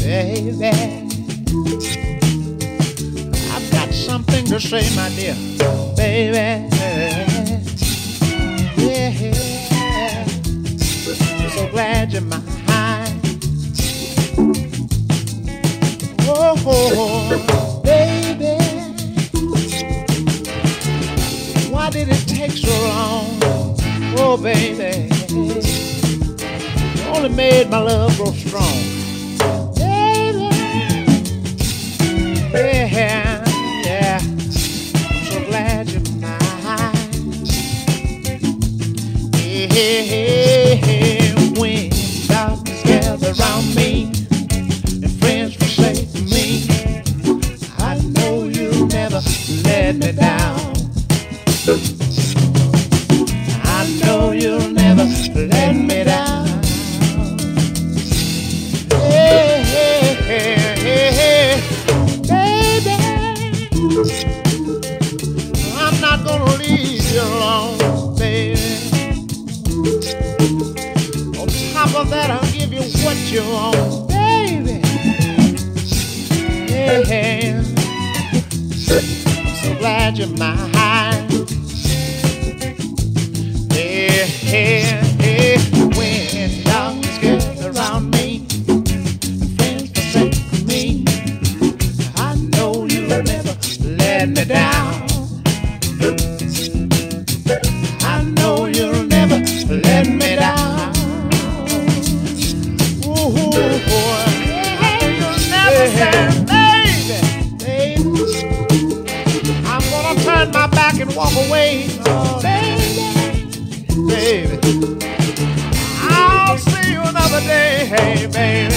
baby. I've got something to say, my dear, baby. Yeah, so glad you're mine. Oh, baby, why did it take so long? Oh, baby, you only made my love grow strong. Baby, yeah, yeah, I'm so glad you're mine. Yeah, when darkness gathers around me and friends forsake me, I know you'll never let me down. I know you'll never let me down. Hey, hey, hey, hey, baby, I'm not gonna leave you alone, baby. On top of that, I'll give you what you want, baby. Hey, hey, I'm so glad you're mine. Hey, hey, hey, when darkness gets around me, friends forsake me, I know you'll never let me down. I know you'll never let me down. Ooh, boy, you'll never stand, baby. I'm gonna turn my back and walk away, oh, baby. I'll see you another day, hey, baby.